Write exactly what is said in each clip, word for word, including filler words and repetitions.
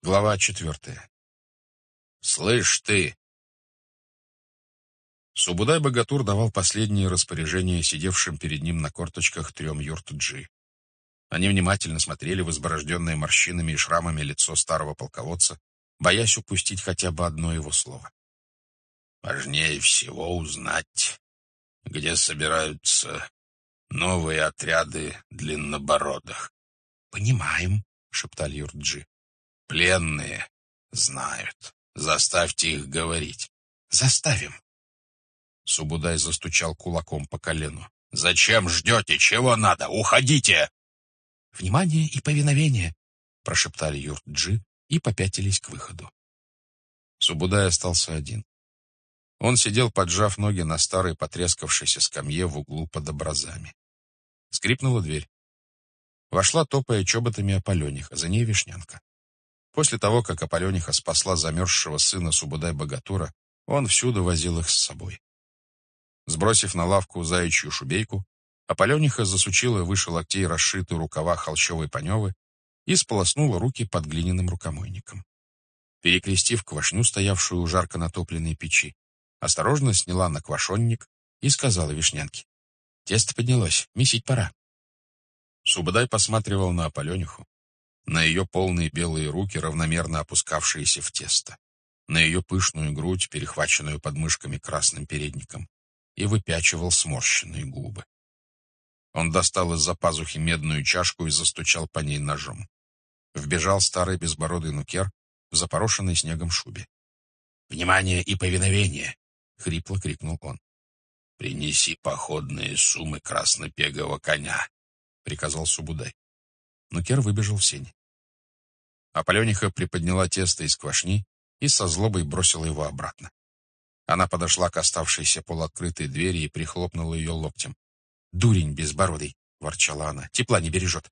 Глава четвертая. «Слышь ты!» Субудай-богатур давал последние распоряжения сидевшим перед ним на корточках трем юртджи. Они внимательно смотрели в изборожденное морщинами и шрамами лицо старого полководца, боясь упустить хотя бы одно его слово. «Важнее всего узнать, где собираются новые отряды длиннобородых». «Понимаем», — шептали юртджи. «Пленные знают. Заставьте их говорить». «Заставим». Субудай застучал кулаком по колену. «Зачем ждете? Чего надо? Уходите!» «Внимание и повиновение!» — прошептали юртджи и попятились к выходу. Субудай остался один. Он сидел, поджав ноги на старой потрескавшейся скамье в углу под образами. Скрипнула дверь. Вошла, топая чоботами Аполениха, за ней Вишнянка. После того, как Аполениха спасла замерзшего сына Субудай-богатура, он всюду возил их с собой. Сбросив на лавку заячью шубейку, Аполениха засучила выше локтей расшитые рукава холщовой паневы и сполоснула руки под глиняным рукомойником. Перекрестив квашню, стоявшую у жарко натопленной печи, осторожно сняла на квашонник и сказала Вишнянке: «Тесто поднялось, месить пора». Субудай посматривал на Аполениху, на ее полные белые руки, равномерно опускавшиеся в тесто, на ее пышную грудь, перехваченную подмышками красным передником, и выпячивал сморщенные губы. Он достал из-за пазухи медную чашку и застучал по ней ножом. Вбежал старый безбородый нукер в запорошенной снегом шубе. «Внимание и повиновение!» — хрипло крикнул он. «Принеси походные суммы краснопегого коня», — приказал Субудай. Нукер выбежал в сень. Аполениха приподняла тесто из квашни и со злобой бросила его обратно. Она подошла к оставшейся полуоткрытой двери и прихлопнула ее локтем. «Дурень безбородый!» — ворчала она. «Тепла не бережет!»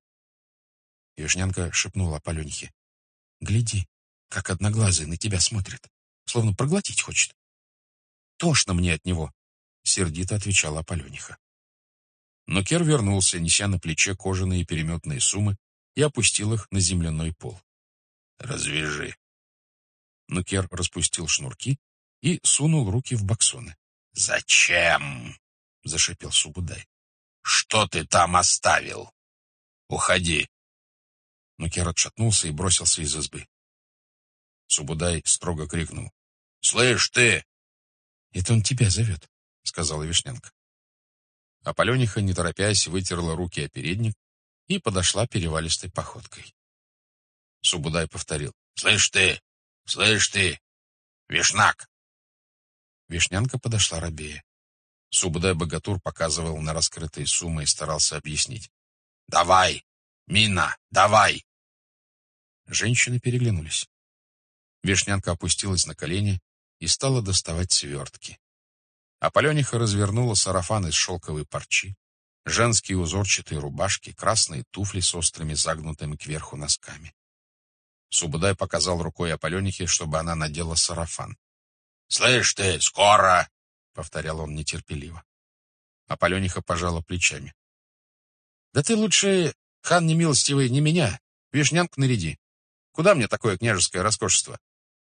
Вишнянка шепнула Аполенихе: «Гляди, как одноглазый на тебя смотрит, словно проглотить хочет». «Тошно мне от него!» — сердито отвечала Аполениха. Нукер вернулся, неся на плече кожаные переметные суммы, и опустил их на земляной пол. «Развяжи». Нукер распустил шнурки и сунул руки в баксоны. «Зачем?» — зашипел Субудай. «Что ты там оставил? Уходи!» Нукер отшатнулся и бросился из избы. Субудай строго крикнул: «Слышь ты!» «Это он тебя зовет», — сказала Вишнянка. Аполениха, не торопясь, вытерла руки о передник и подошла перевалистой походкой. Субудай повторил: «Слышь ты! Слышь ты! Вишнак!» Вишнянка подошла робея. Субудай-богатур показывал на раскрытые суммы и старался объяснить: «Давай, Мина, давай!» Женщины переглянулись. Вишнянка опустилась на колени и стала доставать свертки. Аполениха развернула сарафан из шелковой парчи, женские узорчатые рубашки, красные туфли с острыми загнутыми кверху носками. Субудай показал рукой Аполенихе, чтобы она надела сарафан. «Слышь ты, скоро!» — повторял он нетерпеливо. Аполениха пожала плечами. «Да ты лучше, хан немилостивый, не меня, Вишнянку наряди. Куда мне такое княжеское роскошество?»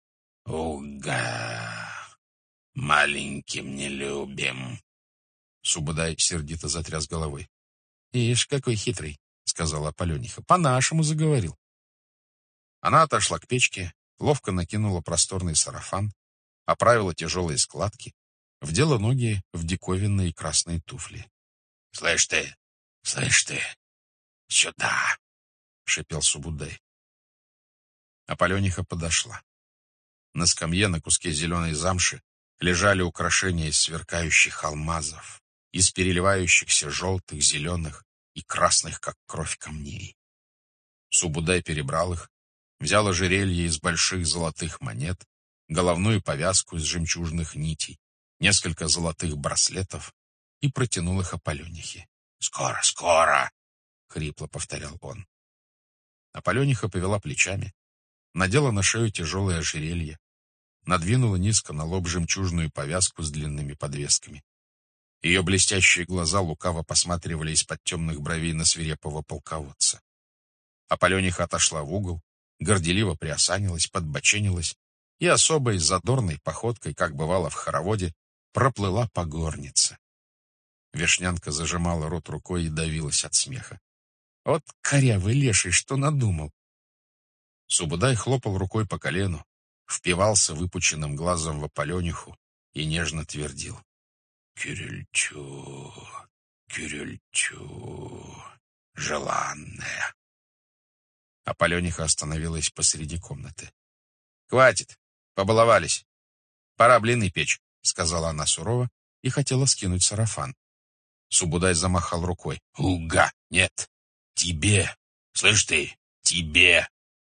«Уга! Маленьким не любим!» Субудай сердито затряс головой. «Ишь, какой хитрый!» — сказала Аполениха. «По-нашему заговорил». Она отошла к печке, ловко накинула просторный сарафан, оправила тяжелые складки, вдела ноги в диковинные красные туфли. «Слышь ты, слышь ты, сюда!» — шипел Субудай. Аполениха подошла. На скамье на куске зеленой замши лежали украшения из сверкающих алмазов, из переливающихся желтых, зеленых и красных, как кровь, камней. Субудай перебрал их, взял ожерелье из больших золотых монет, головную повязку из жемчужных нитей, несколько золотых браслетов и протянул их Аполенихе. «Скоро, скоро!» — хрипло повторял он. Аполениха повела плечами, надела на шею тяжелое ожерелье, надвинула низко на лоб жемчужную повязку с длинными подвесками. Ее блестящие глаза лукаво посматривали из-под темных бровей на свирепого полководца. Аполениха отошла в угол горделиво приосанилась, подбоченилась и особой задорной походкой, как бывало в хороводе, проплыла по горнице. Вишнянка зажимала рот рукой и давилась от смеха. Вот корявый леший, что надумал! Субудай хлопал рукой по колену, впивался выпученным глазом в Аполениху и нежно твердил: «Кирильчу, Кирильчу, желанная». Аполениха остановилась посреди комнаты. «Хватит, побаловались. Пора блины печь», — сказала она сурово и хотела скинуть сарафан. Субудай замахал рукой. «Уга! Нет! Тебе! Слышь ты, тебе!»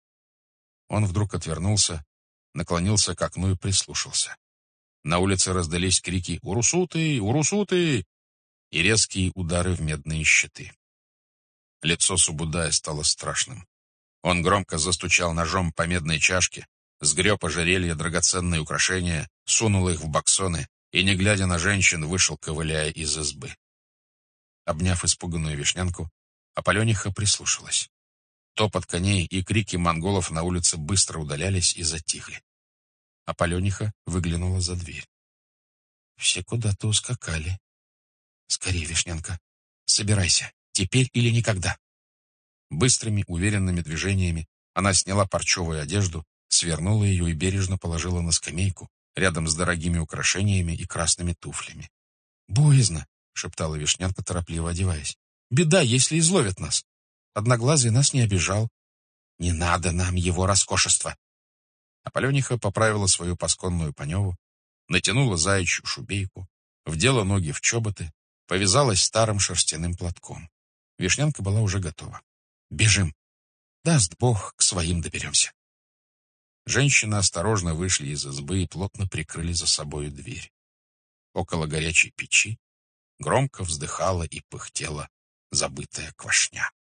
Он вдруг отвернулся, наклонился к окну и прислушался. На улице раздались крики «Урусуты! Урусуты!» и резкие удары в медные щиты. Лицо Субудая стало страшным. Он громко застучал ножом по медной чашке, сгреб ожерелье, драгоценные украшения, сунул их в баксоны и, не глядя на женщин, вышел, ковыляя из избы. Обняв испуганную Вишнянку, Аполениха прислушалась. Топот коней и крики монголов на улице быстро удалялись и затихли. Аполениха выглянула за дверь. Все куда-то ускакали. Скорее, Вишнянка, собирайся, теперь или никогда. Быстрыми, уверенными движениями она сняла парчевую одежду, свернула ее и бережно положила на скамейку рядом с дорогими украшениями и красными туфлями. «Боязно!» — шептала Вишнянка, торопливо одеваясь. «Беда, если изловят нас. Одноглазый нас не обижал. Не надо нам его роскошества!» Аполениха поправила свою пасконную паневу, натянула заячью шубейку, вдела ноги в чоботы, повязалась старым шерстяным платком. Вишнянка была уже готова. «Бежим! Даст Бог, к своим доберемся!» Женщины осторожно вышли из избы и плотно прикрыли за собою дверь. Около горячей печи громко вздыхала и пыхтела забытая квашня.